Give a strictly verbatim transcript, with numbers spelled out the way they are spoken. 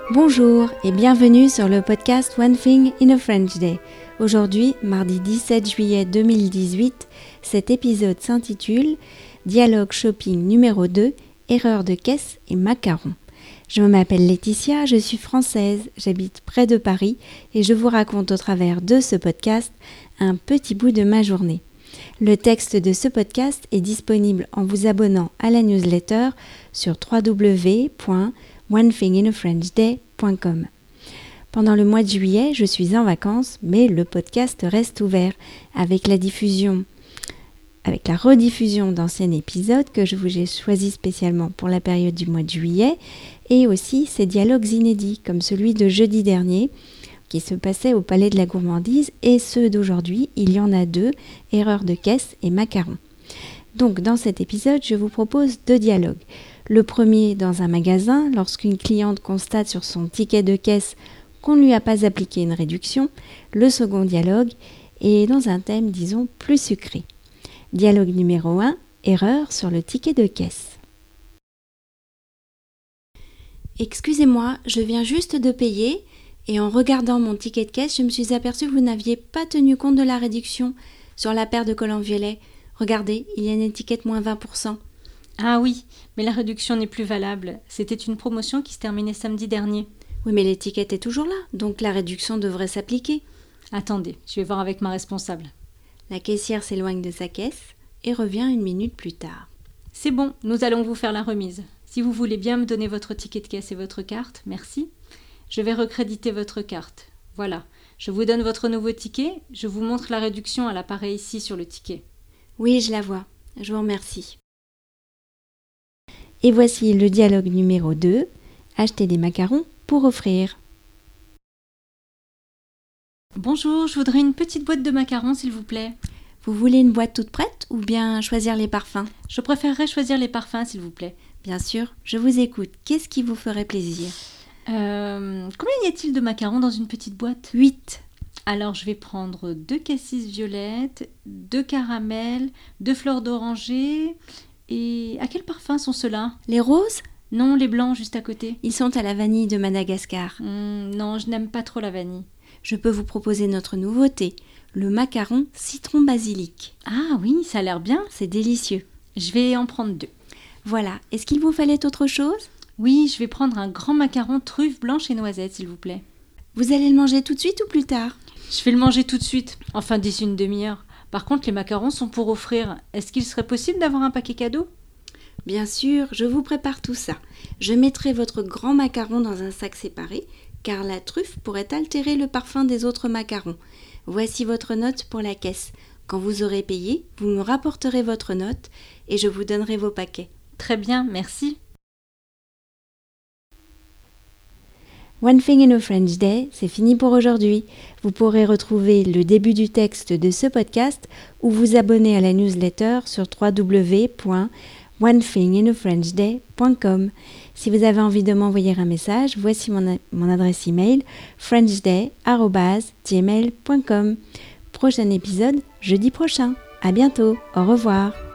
Bonjour et bienvenue sur le podcast One Thing in a French Day. Aujourd'hui, mardi dix-sept juillet deux mille dix-huit, cet épisode s'intitule Dialogue shopping numéro deux, erreur de caisse et macarons. Je m'appelle Laetitia, je suis française, j'habite près de Paris et je vous raconte au travers de ce podcast un petit bout de ma journée. Le texte de ce podcast est disponible en vous abonnant à la newsletter sur w w w point one thing in a french day point com. Pendant le mois de juillet, je suis en vacances, mais le podcast reste ouvert avec la diffusion, avec la rediffusion d'anciens épisodes que je vous ai choisis spécialement pour la période du mois de juillet, et aussi ces dialogues inédits comme celui de jeudi dernier qui se passait au Palais de la Gourmandise, et ceux d'aujourd'hui, il y en a deux, erreur de caisse et macarons. Donc dans cet épisode, je vous propose deux dialogues. Le premier dans un magasin, lorsqu'une cliente constate sur son ticket de caisse qu'on ne lui a pas appliqué une réduction. Le second dialogue est dans un thème, disons, plus sucré. Dialogue numéro un, erreur sur le ticket de caisse. Excusez-moi, je viens juste de payer et en regardant mon ticket de caisse, je me suis aperçue que vous n'aviez pas tenu compte de la réduction sur la paire de collants violets. Regardez, il y a une étiquette moins vingt pour cent. Ah oui, mais la réduction n'est plus valable. C'était une promotion qui se terminait samedi dernier. Oui, mais l'étiquette est toujours là, donc la réduction devrait s'appliquer. Attendez, je vais voir avec ma responsable. La caissière s'éloigne de sa caisse et revient une minute plus tard. C'est bon, nous allons vous faire la remise. Si vous voulez bien me donner votre ticket de caisse et votre carte, merci. Je vais recréditer votre carte. Voilà, je vous donne votre nouveau ticket. Je vous montre la réduction, elle apparaît ici sur le ticket. Oui, je la vois. Je vous remercie. Et voici le dialogue numéro deux. Acheter des macarons pour offrir. Bonjour, je voudrais une petite boîte de macarons, s'il vous plaît. Vous voulez une boîte toute prête ou bien choisir les parfums? Je préférerais choisir les parfums, s'il vous plaît. Bien sûr, je vous écoute. Qu'est-ce qui vous ferait plaisir? Euh, combien y a-t-il de macarons dans une petite boîte? Huit. Alors, je vais prendre deux cassis violettes, deux caramels, deux fleurs d'oranger. Et à quel parfum sont ceux-là? Les roses? Non, les blancs juste à côté. Ils sont à la vanille de Madagascar. Hum, non, je n'aime pas trop la vanille. Je peux vous proposer notre nouveauté, le macaron citron basilic. Ah oui, ça a l'air bien. C'est délicieux. Je vais en prendre deux. Voilà. Est-ce qu'il vous fallait autre chose? Oui, je vais prendre un grand macaron truffe blanche et noisette, s'il vous plaît. Vous allez le manger tout de suite ou plus tard? Je vais le manger tout de suite, enfin d'ici une demi-heure. Par contre, les macarons sont pour offrir. Est-ce qu'il serait possible d'avoir un paquet cadeau? Bien sûr, je vous prépare tout ça. Je mettrai votre grand macaron dans un sac séparé, car la truffe pourrait altérer le parfum des autres macarons. Voici votre note pour la caisse. Quand vous aurez payé, vous me rapporterez votre note et je vous donnerai vos paquets. Très bien, merci. One Thing in a French Day, c'est fini pour aujourd'hui. Vous pourrez retrouver le début du texte de ce podcast ou vous abonner à la newsletter sur w w w point one thing in a french day point com. Si vous avez envie de m'envoyer un message, voici mon, a- mon adresse email frenchday arobase gmail point com. Prochain épisode jeudi prochain. À bientôt. Au revoir.